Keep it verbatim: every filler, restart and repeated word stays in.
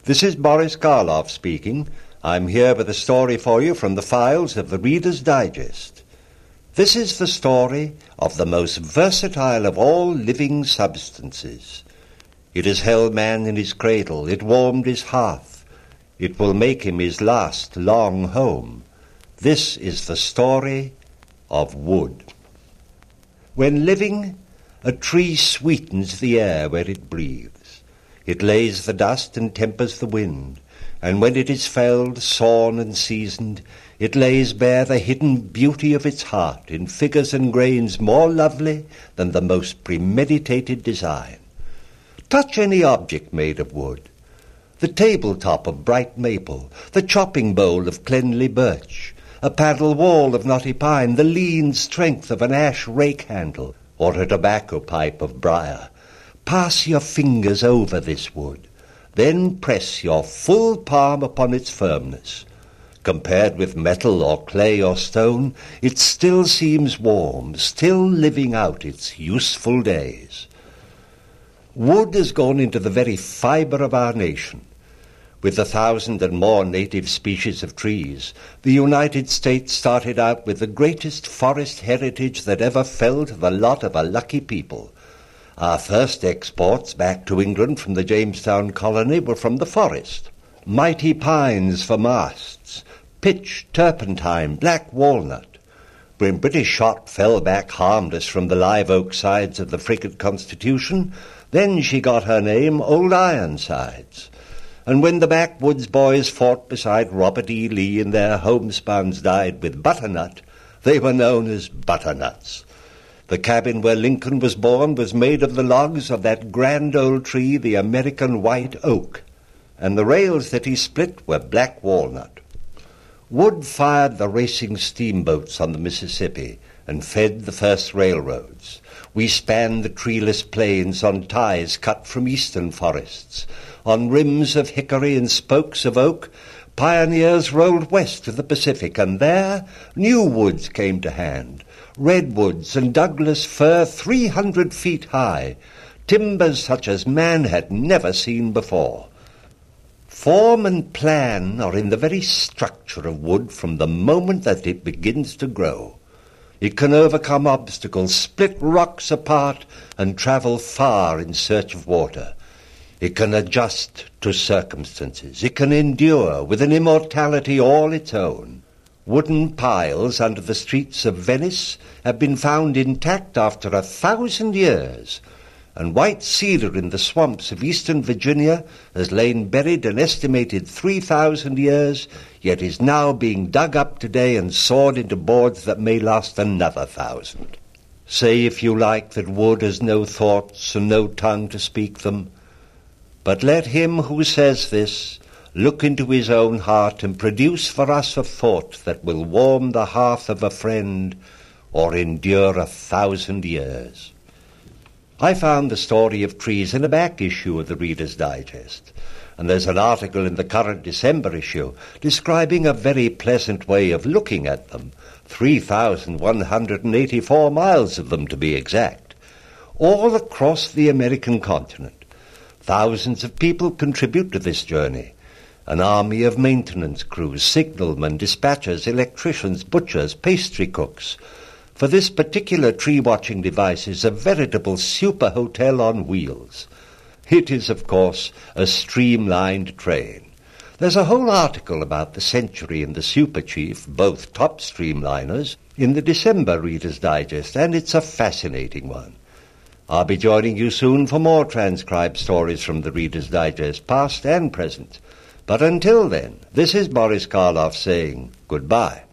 This is Boris Karloff speaking. I'm here with a story for you from the files of the Reader's Digest. This is the story of the most versatile of all living substances. It has held man in his cradle. It warmed his hearth. It will make him his last long home. This is the story of wood. When living, a tree sweetens the air where it breathes. It lays the dust and tempers the wind, and when it is felled, sawn and seasoned, it lays bare the hidden beauty of its heart in figures and grains more lovely than the most premeditated design. Touch any object made of wood, the tabletop of bright maple, the chopping bowl of cleanly birch, a paddle wall of knotty pine, the lean strength of an ash rake handle, or a tobacco pipe of briar. Pass your fingers over this wood, then press your full palm upon its firmness. Compared with metal or clay or stone, it still seems warm, still living out its useful days. Wood has gone into the very fibre of our nation. With a thousand and more native species of trees, the United States started out with the greatest forest heritage that ever fell to the lot of a lucky people. Our first exports back to England from the Jamestown colony were from the forest. Mighty pines for masts, pitch, turpentine, black walnut. When British shot fell back harmless from the live oak sides of the frigate Constitution, then she got her name Old Ironsides. And when the backwoods boys fought beside Robert E. Lee and their homespuns died with butternut, they were known as butternuts. The cabin where Lincoln was born was made of the logs of that grand old tree, the American white oak, and the rails that he split were black walnut. Wood fired the racing steamboats on the Mississippi and fed the first railroads. We spanned the treeless plains on ties cut from eastern forests. On rims of hickory and spokes of oak, pioneers rolled west to the Pacific, and there new woods came to hand. Redwoods and Douglas fir three hundred feet high, timbers such as man had never seen before. Form and plan are in the very structure of wood from the moment that it begins to grow. It can overcome obstacles, split rocks apart, and travel far in search of water. It can adjust to circumstances. It can endure with an immortality all its own. Wooden piles under the streets of Venice have been found intact after a thousand years, and white cedar in the swamps of eastern Virginia has lain buried an estimated three thousand years, yet is now being dug up today and sawed into boards that may last another thousand. Say if you like that wood has no thoughts and no tongue to speak them, but let him who says this look into his own heart and produce for us a thought that will warm the hearth of a friend or endure a thousand years. I found the story of trees in a back issue of the Reader's Digest, and there's an article in the current December issue describing a very pleasant way of looking at them, three thousand one hundred eighty-four miles of them to be exact, all across the American continent. Thousands of people contribute to this journey. An army of maintenance crews, signalmen, dispatchers, electricians, butchers, pastry cooks. For this particular tree-watching device is a veritable super hotel on wheels. It is, of course, a streamlined train. There's a whole article about the Century and the Super Chief, both top streamliners, in the December Reader's Digest, and it's a fascinating one. I'll be joining you soon for more transcribed stories from the Reader's Digest, past and present. But until then, this is Boris Karloff saying goodbye.